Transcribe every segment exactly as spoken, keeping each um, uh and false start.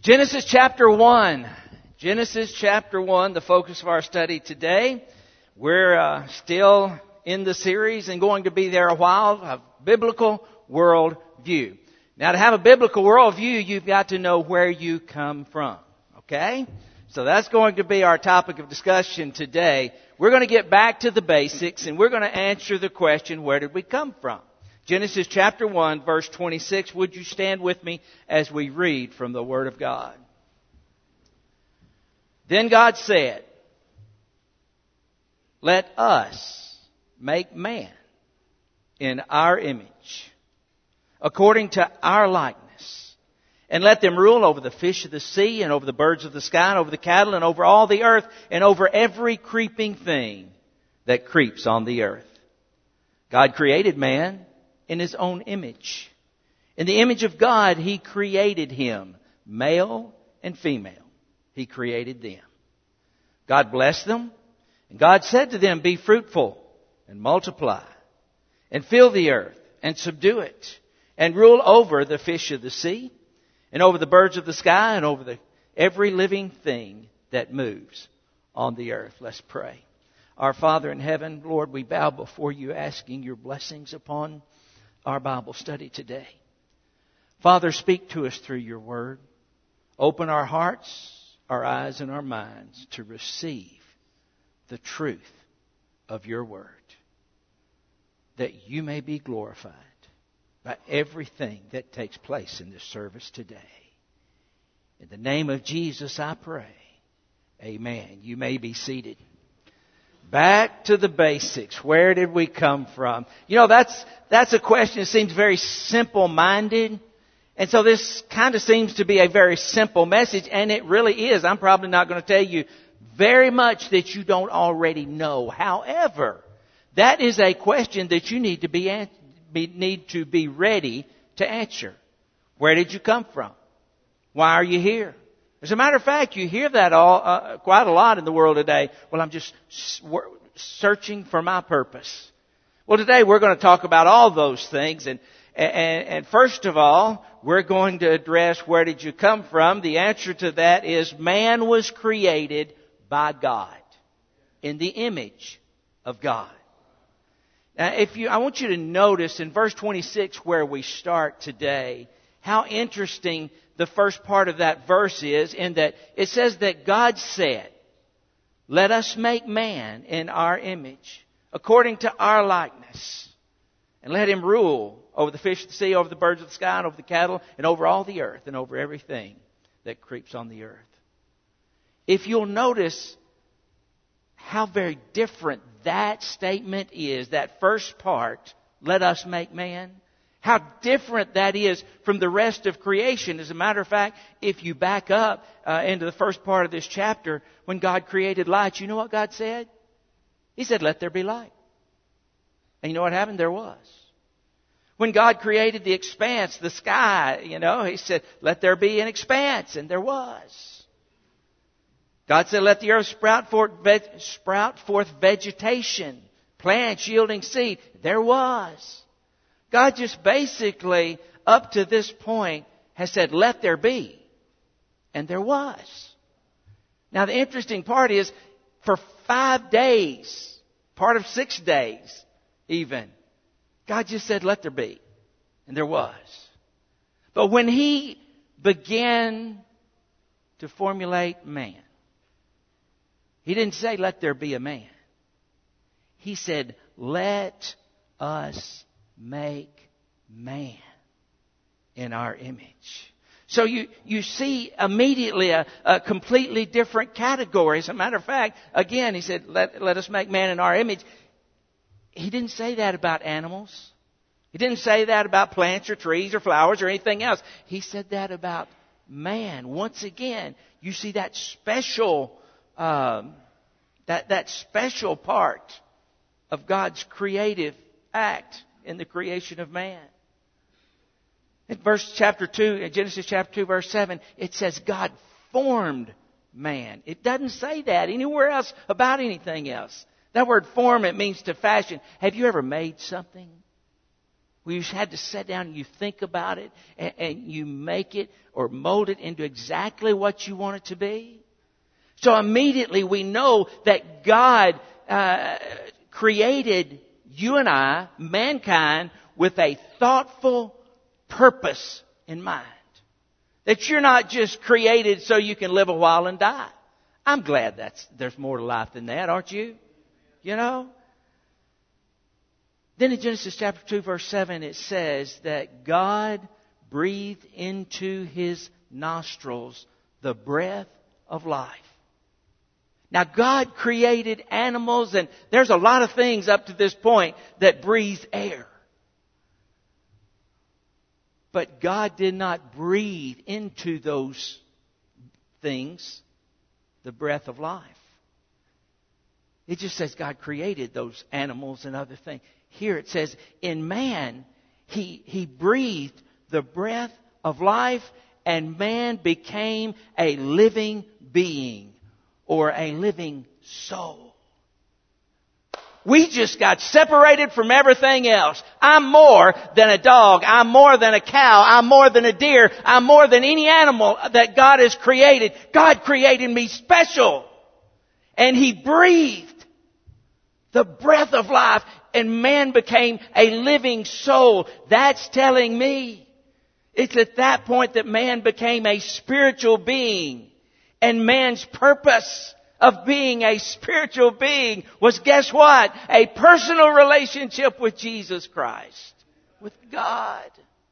Genesis chapter one. Genesis chapter one, the focus of our study today. We're uh, still in the series and going to be there a while, a biblical world view. Now, to have a biblical world view, you've got to know where you come from. Okay? So that's going to be our topic of discussion today. We're going to get back to the basics and we're going to answer the question, where did we come from? Genesis chapter one, verse twenty-six. Would you stand with me as we read from the Word of God? Then God said, "Let us make man in our image, according to our likeness, and let them rule over the fish of the sea, and over the birds of the sky, and over the cattle, and over all the earth, and over every creeping thing that creeps on the earth." God created man in His own image. In the image of God, He created him, male and female. He created them. God blessed them, and God said to them, "Be fruitful and multiply, and fill the earth, and subdue it, and rule over the fish of the sea, and over the birds of the sky, and over the, every living thing that moves on the earth." Let's pray. Our Father in heaven, Lord, we bow before You, asking Your blessings upon our Bible study today. Father, speak to us through Your Word. Open our hearts, our eyes, and our minds to receive the truth of Your Word, that You may be glorified by everything that takes place in this service today. In the name of Jesus, I pray. Amen. You may be seated. Back to the basics. Where did we come from? You know, that's that's a question that seems very simple-minded. And so this kind of seems to be a very simple message, and it really is. I'm probably not going to tell you very much that you don't already know. However, that is a question that you need to be, be need to be ready to answer. Where did you come from? Why are you here? As a matter of fact, you hear that all uh, quite a lot in the world today. Well, I'm just searching for my purpose. Well, today we're going to talk about all those things. And, and, and first of all, we're going to address where did you come from. The answer to that is man was created by God in the image of God. Now, if you, I want you to notice in verse twenty-six where we start today, how interesting the first part of that verse is, in that it says that God said, "Let us make man in our image, according to our likeness, and let him rule over the fish of the sea, over the birds of the sky, and over the cattle, and over all the earth, and over everything that creeps on the earth." If you'll notice how very different that statement is, that first part, "Let us make man," how different that is from the rest of creation. As a matter of fact, if you back up uh, into the first part of this chapter, when God created light, you know what God said? He said, "Let there be light." And you know what happened? There was. When God created the expanse, the sky, you know, He said, "Let there be an expanse," and there was. God said, "Let the earth sprout forth, veg- sprout forth vegetation, plants yielding seed." There was. God just basically, up to this point, has said, "Let there be." And there was. Now, the interesting part is, for five days, part of six days even, God just said, "Let there be." And there was. But when He began to formulate man, He didn't say, "Let there be a man." He said, "Let us make man in our image." So you, you see immediately a, a completely different category. As a matter of fact, again, He said, let, let us make man in our image. He didn't say that about animals. He didn't say that about plants or trees or flowers or anything else. He said that about man. Once again, you see that special, um, that, that special part of God's creative act in the creation of man. In verse chapter two, in Genesis chapter two, verse seven, it says God formed man. It doesn't say that anywhere else about anything else. That word form, it means to fashion. Have you ever made something? where you had to sit down and you think about it and, and you make it or mold it into exactly what you want it to be? So immediately we know that God uh, created you and I, mankind, with a thoughtful purpose in mind. That you're not just created so you can live a while and die. I'm glad that's there's more to life than that, aren't you? You know? Then in Genesis chapter two, verse seven, it says that God breathed into His nostrils the breath of life. Now, God created animals, and there's a lot of things up to this point that breathe air. But God did not breathe into those things the breath of life. It just says God created those animals and other things. Here it says, in man, He, he breathed the breath of life, and man became a living being or a living soul. We just got separated from everything else. I'm more than a dog. I'm more than a cow. I'm more than a deer. I'm more than any animal that God has created. God created me special. And He breathed the breath of life, and man became a living soul. That's telling me it's at that point that man became a spiritual being. And man's purpose of being a spiritual being was, guess what? A personal relationship with Jesus Christ, with God.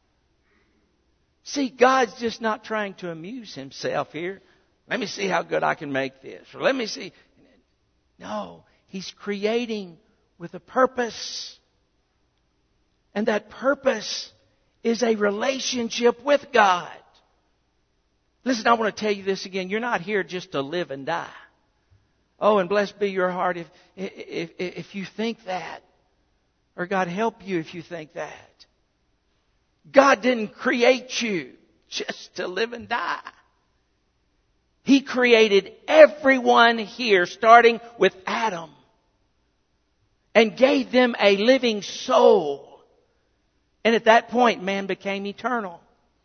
See, God's just not trying to amuse Himself here. Let me see how good I can make this. Or let me see. No, He's creating with a purpose. And that purpose is a relationship with God. Listen, I want to tell you this again. You're not here just to live and die. Oh, and blessed be your heart if, if, if you think that. Or God help you if you think that. God didn't create you just to live and die. He created everyone here, starting with Adam, and gave them a living soul. And at that point, man became eternal.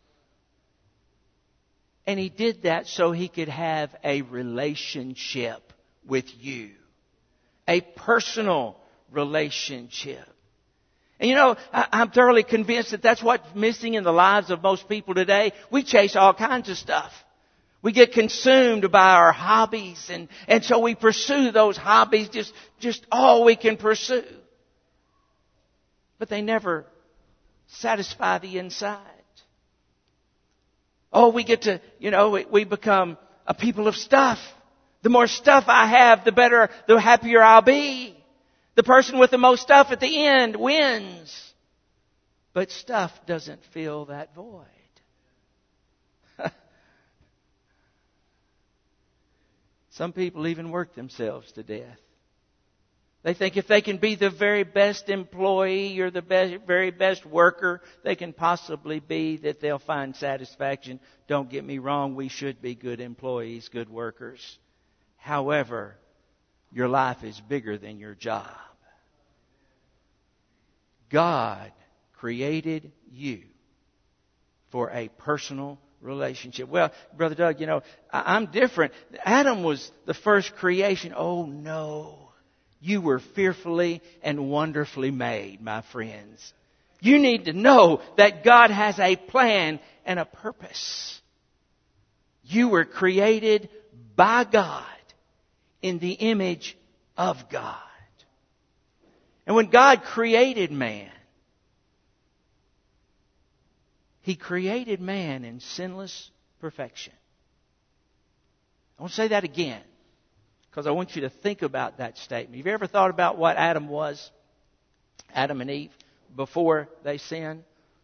And He did that so He could have a relationship with you. A personal relationship. And you know, I'm thoroughly convinced that that's what's missing in the lives of most people today. We chase all kinds of stuff. We get consumed by our hobbies, and, and so we pursue those hobbies, just, just all we can pursue. But they never satisfy the inside. Oh, we get to, you know, we, we become a people of stuff. The more stuff I have, the better, the happier I'll be. The person with the most stuff at the end wins. But stuff doesn't fill that void. Some people even work themselves to death. They think if they can be the very best employee or the best, very best worker they can possibly be, that they'll find satisfaction. Don't get me wrong, we should be good employees, good workers. However, your life is bigger than your job. God created you for a personal relationship. Well, Brother Doug, you know, I'm different. Adam was the first creation. Oh, no. You were fearfully and wonderfully made, my friends. You need to know that God has a plan and a purpose. You were created by God in the image of God. And when God created man, He created man in sinless perfection. I want to say that again, because I want you to think about that statement. Have you ever thought about what Adam was? Adam and Eve, before they sinned?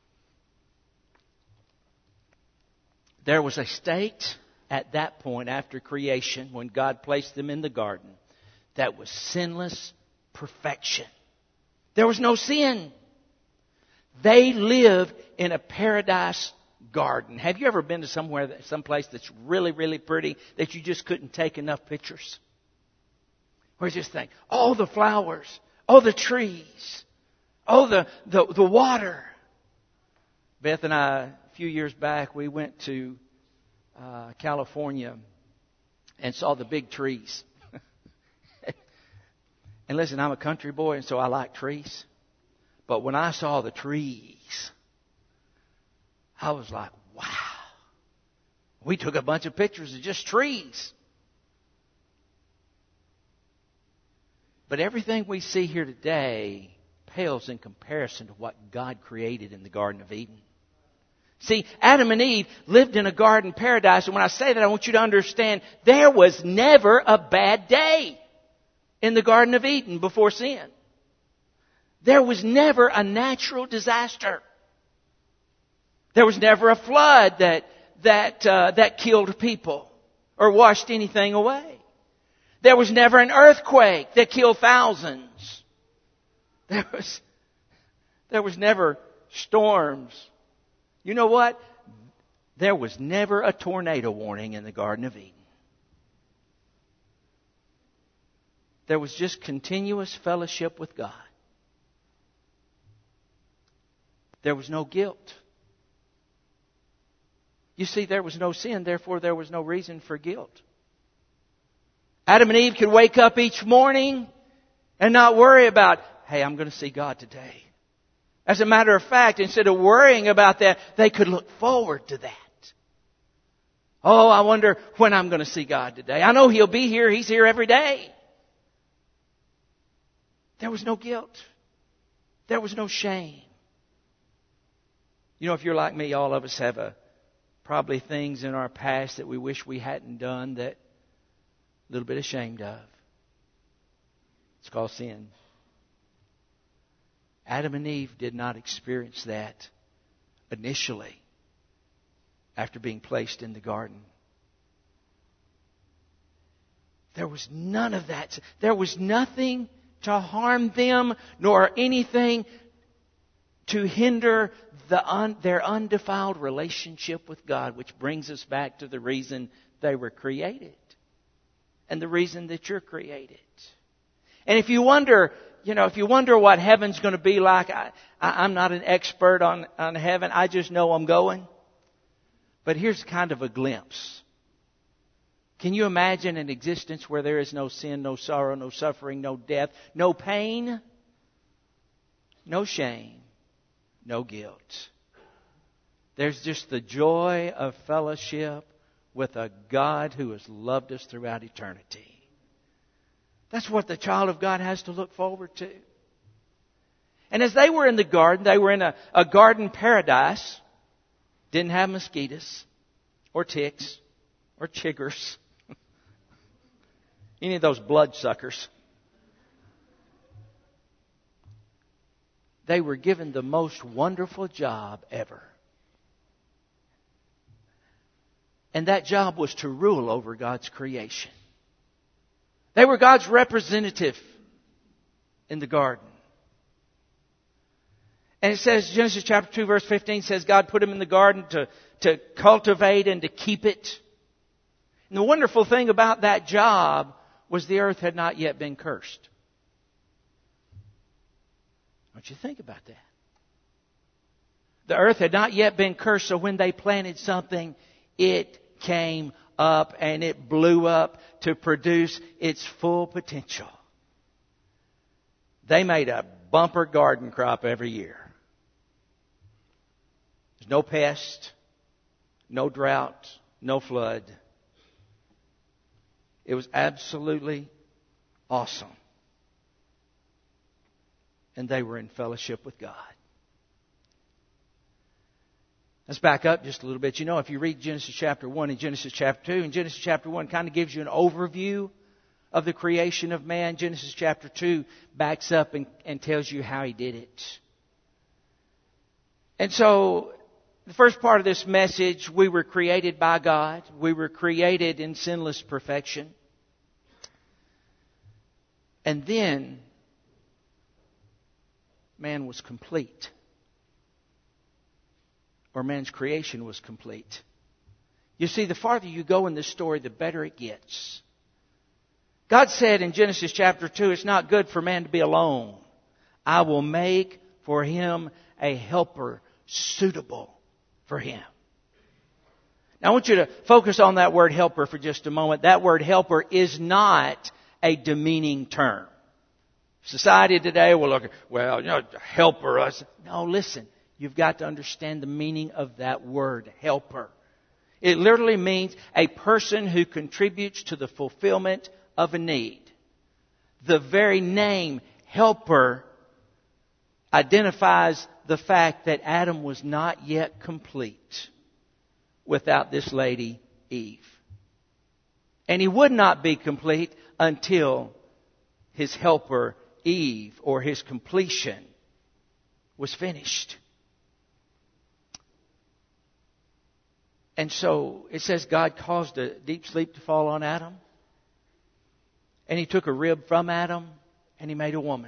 There was a state at that point after creation, when God placed them in the garden, that was sinless perfection. There was no sin. They lived in a paradise garden. Have you ever been to somewhere, someplace that's really, really pretty, that you just couldn't take enough pictures? Where you just think, all the flowers, all the trees, all the, the, the water. Beth and I, a few years back, we went to uh, California and saw the big trees. And listen, I'm a country boy, and so I like trees. But when I saw the trees, I was like, wow. We took a bunch of pictures of just trees. But everything we see here today pales in comparison to what God created in the Garden of Eden. See, Adam and Eve lived in a garden paradise. And when I say that, I want you to understand there was never a bad day in the Garden of Eden before sin. There was never a natural disaster. There was never a flood that that uh, that killed people or washed anything away. There was never an earthquake that killed thousands. There was there was never storms. You know what? There was never a tornado warning in the Garden of Eden. There was just continuous fellowship with God. There was no guilt. You see, there was no sin, therefore there was no reason for guilt. Adam and Eve could wake up each morning and not worry about, hey, I'm going to see God today. As a matter of fact, instead of worrying about that, they could look forward to that. Oh, I wonder when I'm going to see God today. I know He'll be here. He's here every day. There was no guilt. There was no shame. You know, if you're like me, all of us have a, probably things in our past that we wish we hadn't done that a little bit ashamed of. It's called sin. Adam and Eve did not experience that initially after being placed in the garden. There was none of that. There was nothing to harm them, nor anything to hinder the un, their undefiled relationship with God, which brings us back to the reason they were created and the reason that you're created. And if you wonder, you know, if you wonder what heaven's going to be like, I, I, I'm not an expert on, on heaven. I just know I'm going. But here's kind of a glimpse. Can you imagine an existence where there is no sin, no sorrow, no suffering, no death, no pain, no shame, no guilt? There's just the joy of fellowship with a God who has loved us throughout eternity. That's what the child of God has to look forward to. And as they were in the garden, they were in a, a garden paradise. Didn't have mosquitoes or ticks or chiggers. Any of those bloodsuckers. They were given the most wonderful job ever. And that job was to rule over God's creation. They were God's representative in the garden. And it says, Genesis chapter two verse fifteen says, God put them in the garden to, to cultivate and to keep it. And the wonderful thing about that job was the earth had not yet been cursed. Don't you think about that? The earth had not yet been cursed, so when they planted something, it came up and it blew up to produce its full potential. They made a bumper garden crop every year. There's no pest, no drought, no flood. It was absolutely awesome. And they were in fellowship with God. Let's back up just a little bit. You know, if you read Genesis chapter one and Genesis chapter two, and Genesis chapter one kind of gives you an overview of the creation of man. Genesis chapter two backs up and, and tells you how He did it. And so, the first part of this message, we were created by God. We were created in sinless perfection. And then, man was complete. Or man's creation was complete. You see, the farther you go in this story, the better it gets. God said in Genesis chapter two, it's not good for man to be alone. I will make for him a helper suitable for him. Now I want you to focus on that word helper for just a moment. That word helper is not a demeaning term. Society today will look, well, you know, helper us. No, listen. You've got to understand the meaning of that word, helper. It literally means a person who contributes to the fulfillment of a need. The very name, helper, identifies the fact that Adam was not yet complete without this lady, Eve. And he would not be complete until his helper, Eve, or his completion was finished. And so it says God caused a deep sleep to fall on Adam. And he took a rib from Adam and he made a woman.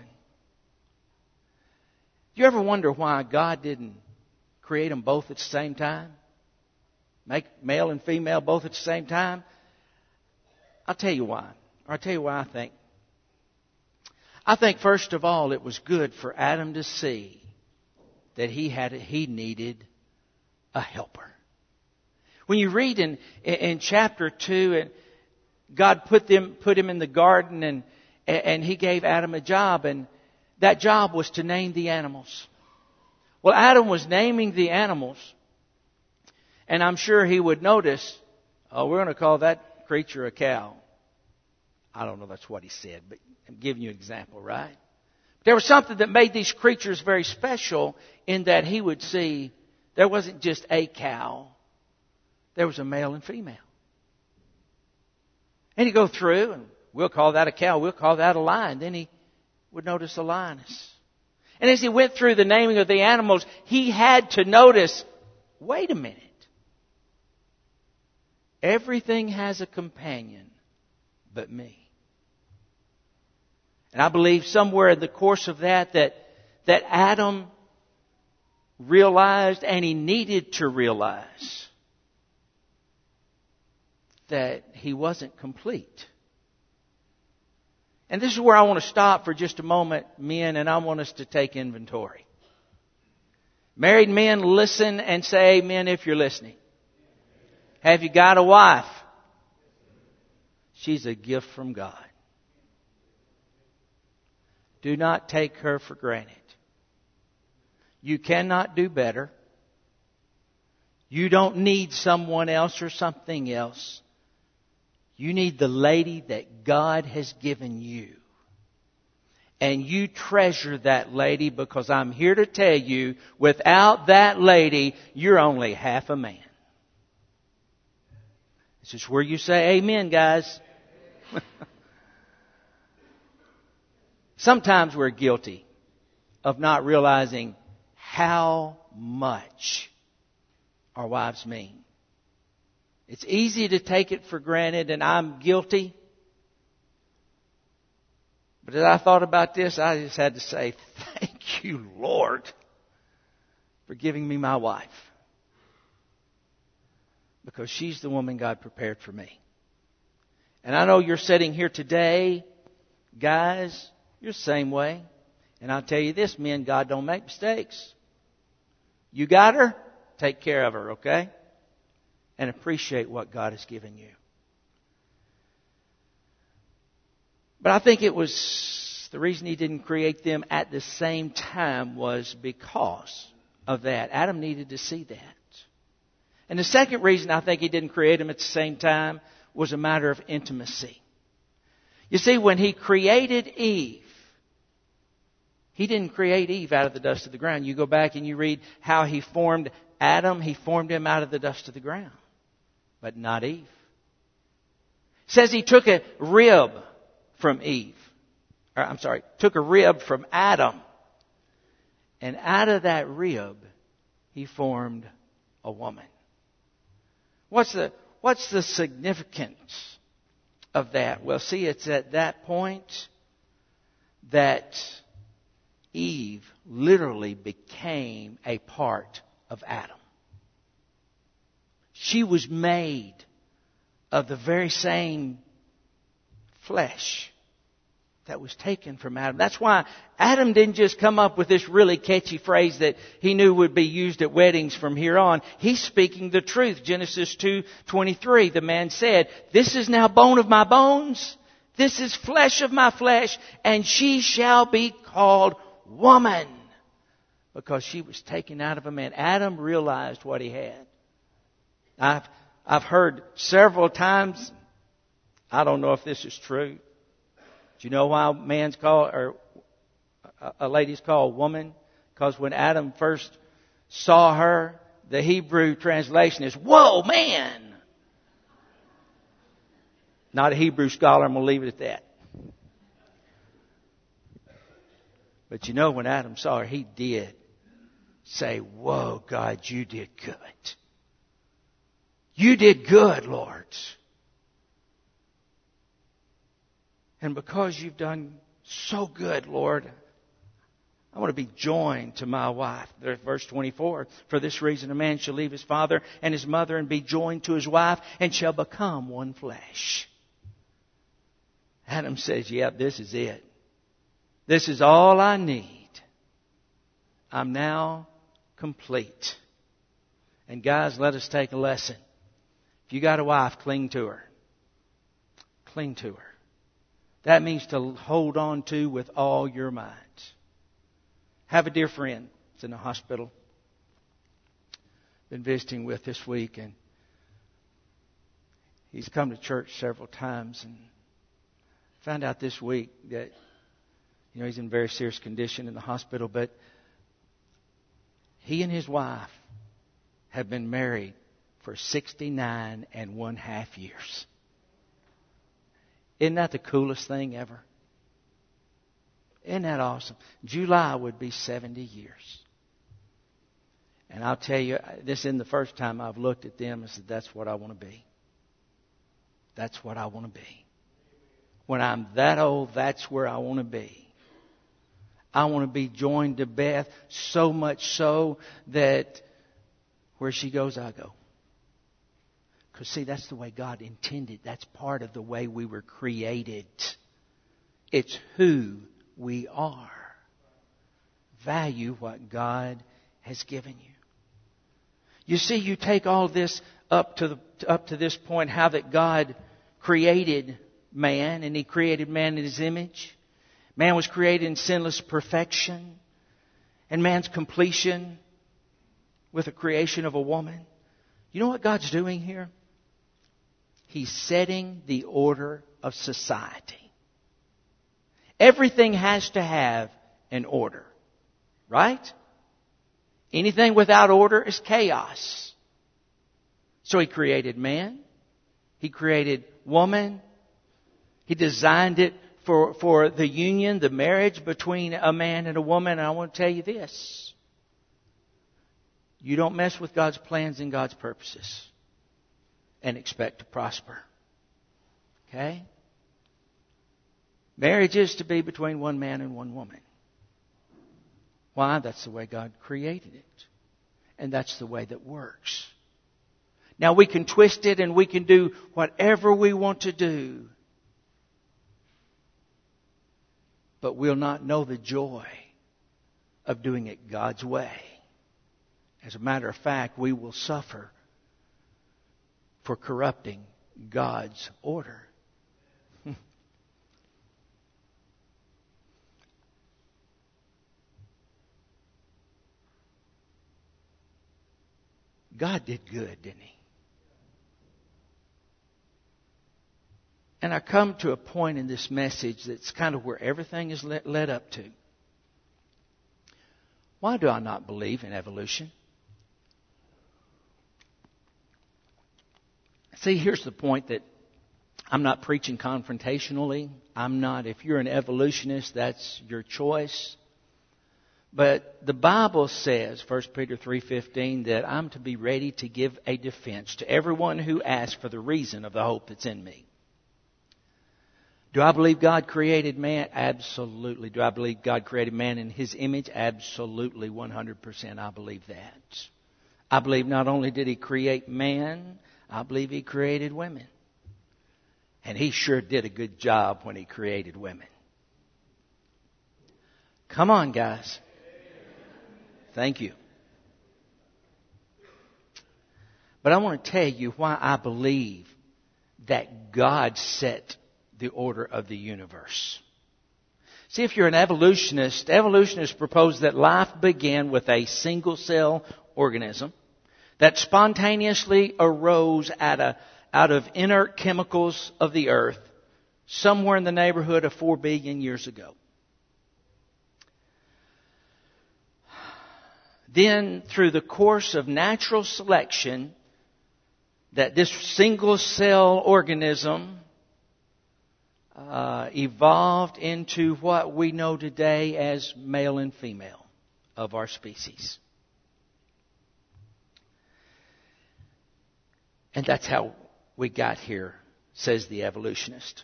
Do you ever wonder why God didn't create them both at the same time? Make male and female both at the same time? I'll tell you why. Or I'll tell you why I think. I think first of all it was good for Adam to see that he had he needed a helper. When you read in in chapter two, and God put them put him in the garden, and and he gave Adam a job, and that job was to name the animals. Well, Adam was naming the animals, and I'm sure he would notice, oh, we're going to call that creature a cow. I don't know if that's what he said, but I'm giving you an example, right? There was something that made these creatures very special in that he would see there wasn't just a cow. There was a male and female. And he'd go through, and we'll call that a cow, we'll call that a lion. Then he would notice a lioness. And as he went through the naming of the animals, he had to notice, wait a minute. Everything has a companion but me. And I believe somewhere in the course of that, that, that Adam realized, and he needed to realize, that he wasn't complete. And this is where I want to stop for just a moment, men, and I want us to take inventory. Married men, listen and say amen if you're listening. Have you got a wife? She's a gift from God. Do not take her for granted. You cannot do better. You don't need someone else or something else. You need the lady that God has given you. And you treasure that lady, because I'm here to tell you, without that lady, you're only half a man. This is where you say amen, guys. Sometimes we're guilty of not realizing how much our wives mean. It's easy to take it for granted, and I'm guilty. But as I thought about this, I just had to say, thank you, Lord, for giving me my wife. Because she's the woman God prepared for me. And I know you're sitting here today, guys, you're the same way. And I'll tell you this, men, God don't make mistakes. You got her? Take care of her, okay? And appreciate what God has given you. But I think it was, the reason He didn't create them at the same time was because of that. Adam needed to see that. And the second reason I think He didn't create them at the same time was a matter of intimacy. You see, when He created Eve, He didn't create Eve out of the dust of the ground. You go back and you read how He formed Adam. He formed him out of the dust of the ground. But not Eve. It says He took a rib from Eve. Or, I'm sorry, took a rib from Adam. And out of that rib, He formed a woman. What's the, what's the significance of that? Well, see, it's at that point that Eve literally became a part of Adam. She was made of the very same flesh, that was taken from Adam. That's why Adam didn't just come up with this really catchy phrase that he knew would be used at weddings from here on. He's speaking the truth. Genesis two twenty-three, the man said, "This is now bone of my bones. This is flesh of my flesh, and she shall be called woman," because she was taken out of a man. Adam realized what he had. I've, I've heard several times, I don't know if this is true. Do you know why a man's called, or a lady's called woman? Because when Adam first saw her, the Hebrew translation is, "Whoa, man!" Not a Hebrew scholar, I'm going to leave it at that. But you know, when Adam saw her, he did say, "Whoa, God, you did good. You did good, Lord. And because you've done so good, Lord, I want to be joined to my wife." Verse twenty-four, "For this reason a man shall leave his father and his mother and be joined to his wife, and shall become one flesh." Adam says, "Yeah, this is it. This is all I need. I'm now complete." And guys, let us take a lesson. If you got a wife, cling to her. Cling to her. That means to hold on to with all your might. Have a dear friend that's in the hospital. Been visiting with this week, and he's come to church several times, and found out this week that, you know, he's in very serious condition in the hospital, but he and his wife have been married for sixty-nine and one half years. Isn't that the coolest thing ever? Isn't that awesome? July would be seventy years. And I'll tell you, this isn't the first time I've looked at them and said, that's what I want to be. That's what I want to be. When I'm that old, that's where I want to be. I want to be joined to Beth, so much so that where she goes, I go. Because, see, that's the way God intended. That's part of the way we were created. It's who we are. Value what God has given you. You see, you take all this up to the, up to this point, how that God created man, and He created man in His image. Man was created in sinless perfection, and man's completion with the creation of a woman. You know what God's doing here? He's setting the order of society. Everything has to have an order, right? Anything without order is chaos. So He created man. He created woman. He designed it for, for the union, the marriage between a man and a woman. And I want to tell you this. You don't mess with God's plans and God's purposes and expect to prosper. Okay? Marriage is to be between one man and one woman. Why? That's the way God created it. And that's the way that works. Now we can twist it and we can do whatever we want to do. But we'll not know the joy of doing it God's way. As a matter of fact, we will suffer for corrupting God's order. God did good, didn't He? And I come to a point in this message that's kind of where everything is led up to. Why do I not believe in evolution? See, here's the point that I'm not preaching confrontationally. I'm not, if you're an evolutionist, that's your choice. But the Bible says, First Peter three fifteen, that I'm to be ready to give a defense to everyone who asks for the reason of the hope that's in me. Do I believe God created man? Absolutely. Do I believe God created man in His image? Absolutely, one hundred percent I believe that. I believe not only did He create man, I believe He created women. And He sure did a good job when He created women. Come on, guys. Thank you. But I want to tell you why I believe that God set the order of the universe. See, if you're an evolutionist, evolutionists propose that life began with a single cell organism that spontaneously arose out of, out of inert chemicals of the earth somewhere in the neighborhood of four billion years ago. Then, through the course of natural selection, that this single cell organism uh, evolved into what we know today as male and female of our species. And that's how we got here, says the evolutionist.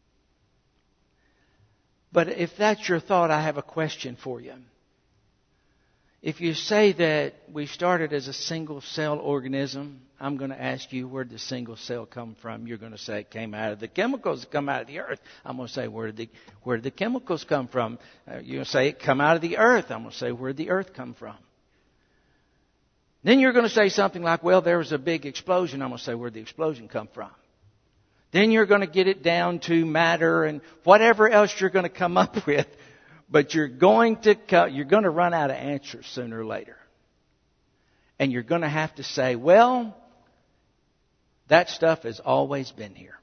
But if that's your thought, I have a question for you. If you say that we started as a single cell organism, I'm going to ask you, where did the single cell come from? You're going to say it came out of the chemicals that come out of the earth. I'm going to say, where did the, where did the chemicals come from? Uh, you're going to say it come out of the earth. I'm going to say, where did the earth come from? Then you're going to say something like, well, there was a big explosion. I'm going to say, where did the explosion come from? Then you're going to get it down to matter and whatever else you're going to come up with. But you're going to you're going to run out of answers sooner or later. And you're going to have to say, well, that stuff has always been here.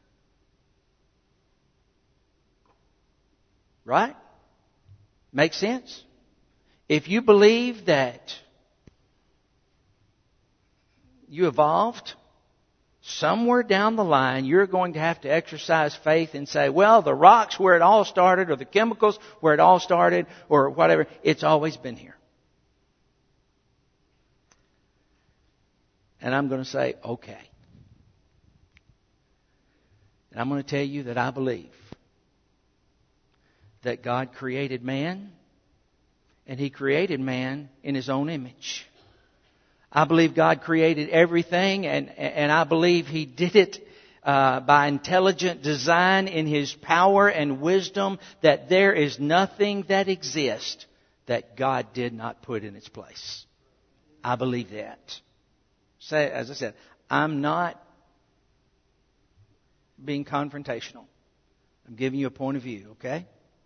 Right? Makes sense? If you believe that you evolved, somewhere down the line, you're going to have to exercise faith and say, well, the rocks where it all started, or the chemicals where it all started, or whatever, it's always been here. And I'm going to say, okay. And I'm going to tell you that I believe that God created man, and He created man in His own image. I believe God created everything, and, and I believe He did it uh, by intelligent design in His power and wisdom, that there is nothing that exists that God did not put in its place. I believe that. Say, as I said, I'm not being confrontational. I'm giving you a point of view, okay?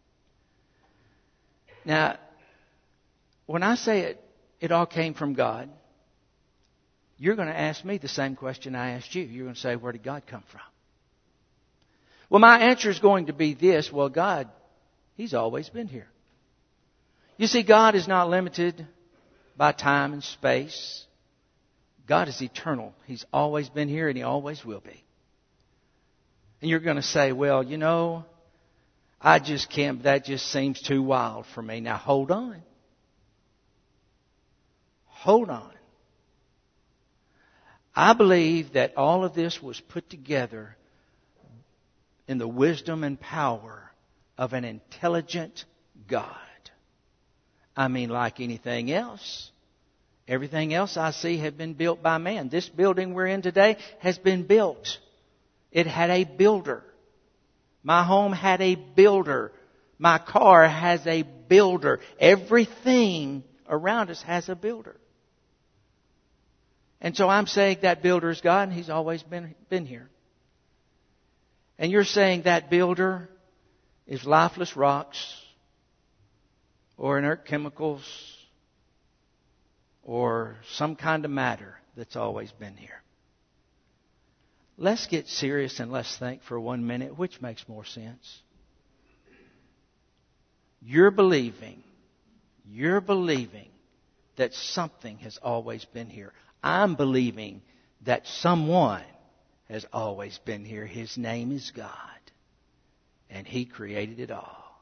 Now, when I say it, it all came from God, you're going to ask me the same question I asked you. You're going to say, where did God come from? Well, my answer is going to be this. Well, God, He's always been here. You see, God is not limited by time and space. God is eternal. He's always been here, and He always will be. And you're going to say, well, you know, I just can't, that just seems too wild for me. Now, hold on. Hold on. I believe that all of this was put together in the wisdom and power of an intelligent God. I mean, like anything else. Everything else I see has been built by man. This building we're in today has been built. It had a builder. My home had a builder. My car has a builder. Everything around us has a builder. And so I'm saying that builder is God, and He's always been, been here. And you're saying that builder is lifeless rocks, or inert chemicals, or some kind of matter that's always been here. Let's get serious and let's think for one minute, which makes more sense. You're believing, you're believing that something has always been here. I'm believing that someone has always been here. His name is God. And He created it all.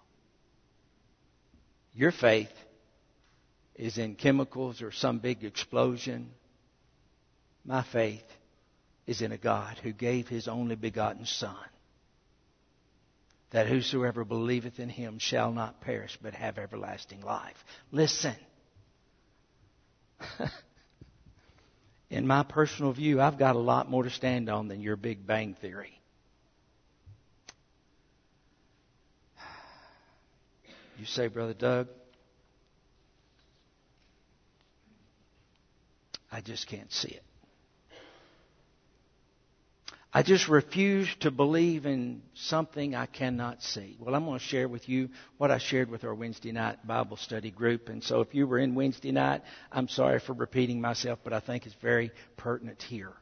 Your faith is in chemicals or some big explosion. My faith is in a God who gave His only begotten Son, that whosoever believeth in Him shall not perish but have everlasting life. Listen. In my personal view, I've got a lot more to stand on than your Big Bang Theory. You say, Brother Doug, I just can't see it. I just refuse to believe in something I cannot see. Well, I'm going to share with you what I shared with our Wednesday night Bible study group. And so if you were in Wednesday night, I'm sorry for repeating myself, but I think it's very pertinent here.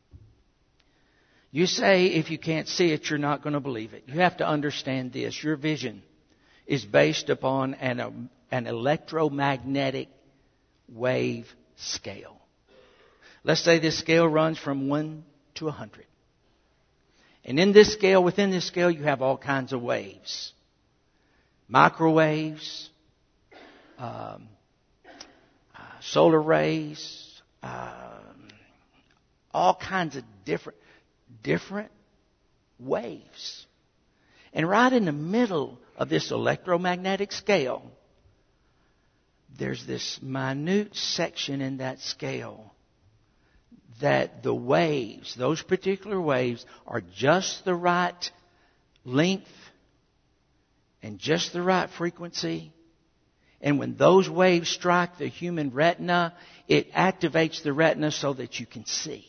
You say if you can't see it, you're not going to believe it. You have to understand this. Your vision is based upon an, an electromagnetic wave scale. Let's say this scale runs from one to a hundred. And in this scale, within this scale, you have all kinds of waves. Microwaves, um, uh, solar rays, um, all kinds of different, different waves. And right in the middle of this electromagnetic scale, there's this minute section in that scale that the waves, those particular waves, are just the right length and just the right frequency. And when those waves strike the human retina, it activates the retina so that you can see.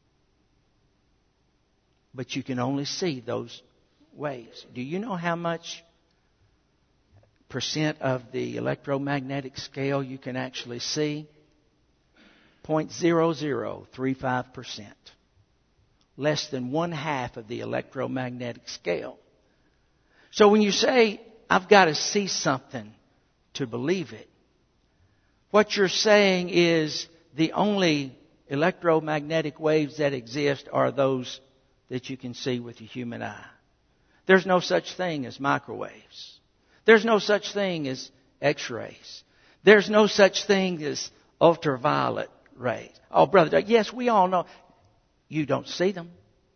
But you can only see those waves. Do you know how much percent of the electromagnetic scale you can actually see? zero point zero zero three five percent. Less than one half of the electromagnetic scale. So when you say, I've got to see something to believe it, what you're saying is the only electromagnetic waves that exist are those that you can see with the human eye. There's no such thing as microwaves. There's no such thing as X-rays. There's no such thing as ultraviolet rays. Oh, Brother Doug, yes, we all know. You don't see them.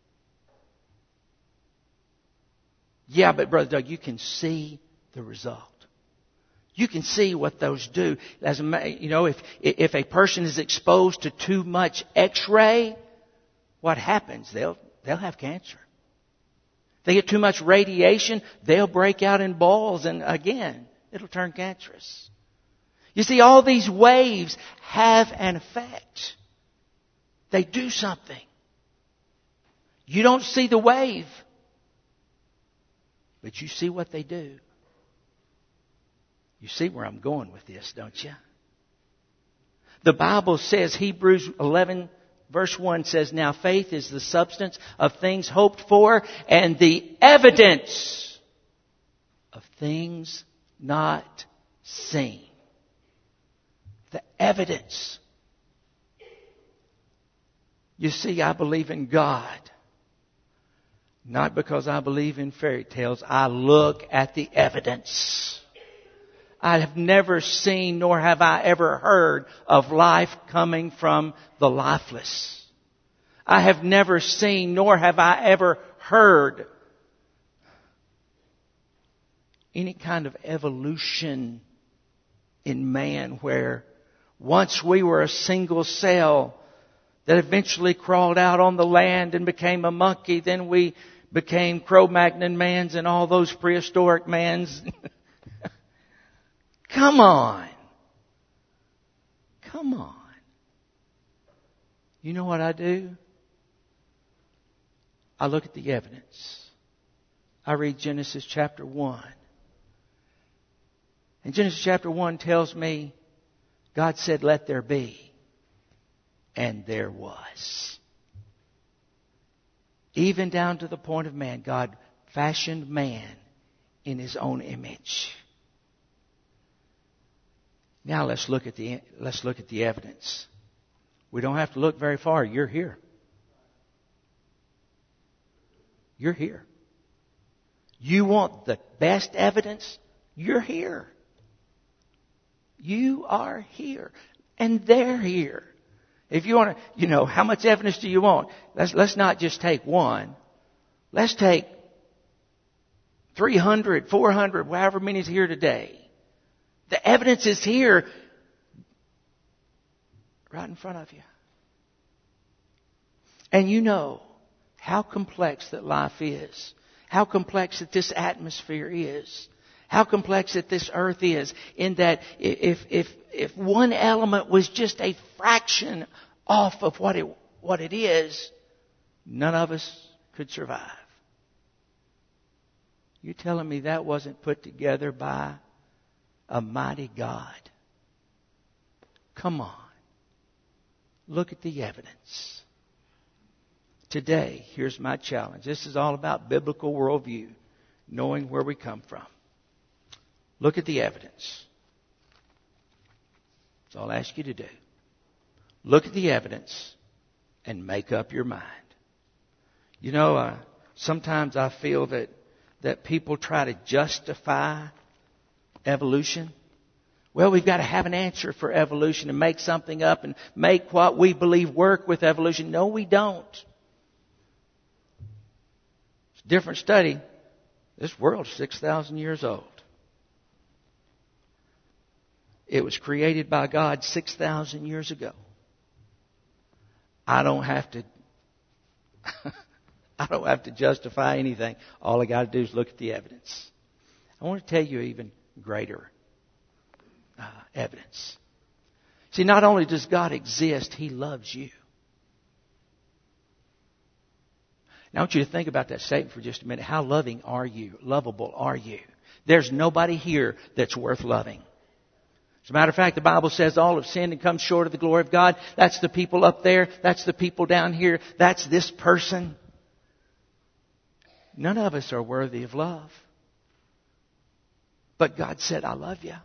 Yeah, but Brother Doug, you can see the result. You can see what those do. As a, you know, if if a person is exposed to too much X-ray, what happens? They'll they'll have cancer. If they get too much radiation, they'll break out in boils, and again, it'll turn cancerous. You see, all these waves have an effect. They do something. You don't see the wave, but you see what they do. You see where I'm going with this, don't you? The Bible says, Hebrews eleven verse one says, now faith is the substance of things hoped for and the evidence of things not seen. The evidence. You see, I believe in God. Not because I believe in fairy tales. I look at the evidence. I have never seen nor have I ever heard of life coming from the lifeless. I have never seen nor have I ever heard any kind of evolution in man where once we were a single cell that eventually crawled out on the land and became a monkey. Then we became Cro-Magnon mans and all those prehistoric mans. Come on. Come on. You know what I do? I look at the evidence. I read Genesis chapter one. And Genesis chapter one tells me God said, let there be. And there was. Even down to the point of man, God fashioned man in His own image. Now let's look at the let's look at the evidence. We don't have to look very far. You're here. You're here. You want the best evidence? You're here. You are here. And they're here. If you want to, you know, how much evidence do you want? Let's, let's not just take one. Let's take three hundred, four hundred, however many is here today. The evidence is here right in front of you. And you know how complex that life is. How complex that this atmosphere is. How complex that this earth is. In that if, if, if one element was just a fraction off of what it, what it is, none of us could survive. You're telling me that wasn't put together by a mighty God? Come on. Look at the evidence. Today, here's my challenge. This is all about biblical worldview, knowing where we come from. Look at the evidence. That's all I ask you to do. Look at the evidence and make up your mind. You know, uh, sometimes I feel that, that people try to justify evolution. Well, we've got to have an answer for evolution and make something up and make what we believe work with evolution. No, we don't. It's a different study. This world is six thousand years old. It was created by God six thousand years ago. I don't have to I don't have to justify anything. All I got to do is look at the evidence. I want to tell you even greater uh, evidence. See, not only does God exist, He loves you. Now I want you to think about that statement for just a minute. How loving are you? Lovable are you? There's nobody here that's worth loving. As a matter of fact, the Bible says all have sinned and come short of the glory of God. That's the people up there. That's the people down here. That's this person. None of us are worthy of love. But God said, I love you.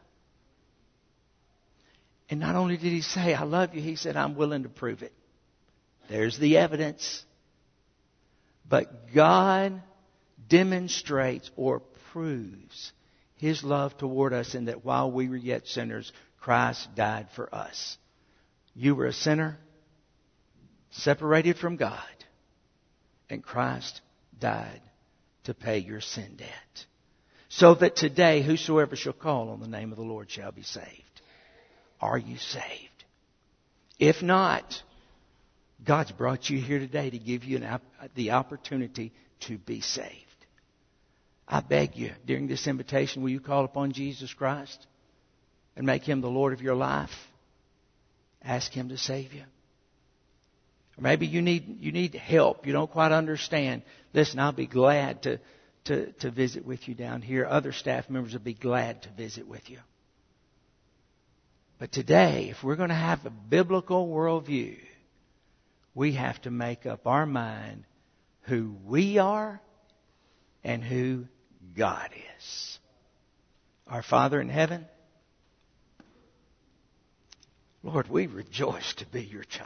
And not only did He say, I love you, He said, I'm willing to prove it. There's the evidence. But God demonstrates or proves His love toward us in that while we were yet sinners, Christ died for us. You were a sinner, separated from God, and Christ died to pay your sin debt. So that today, whosoever shall call on the name of the Lord shall be saved. Are you saved? If not, God's brought you here today to give you an, the opportunity to be saved. I beg you, during this invitation, will you call upon Jesus Christ and make Him the Lord of your life? Ask Him to save you. Or maybe you need you need help. You don't quite understand. Listen, I'll be glad to, to, to visit with you down here. Other staff members will be glad to visit with you. But today, if we're going to have a biblical worldview, we have to make up our mind who we are and who God is. Our Father in heaven, Lord, we rejoice to be your child.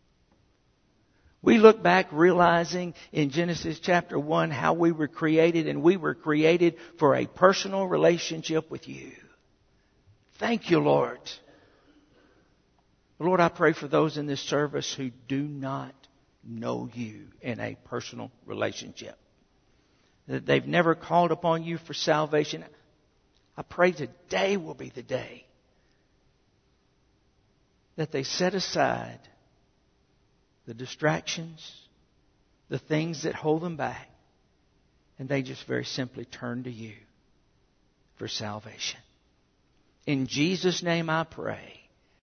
We look back realizing in Genesis chapter one how we were created, and we were created for a personal relationship with you. Thank you, Lord. Lord, I pray for those in this service who do not know you in a personal relationship. That they've never called upon you for salvation. I pray today will be the day that they set aside the distractions, the things that hold them back, and they just very simply turn to you for salvation. In Jesus' name I pray.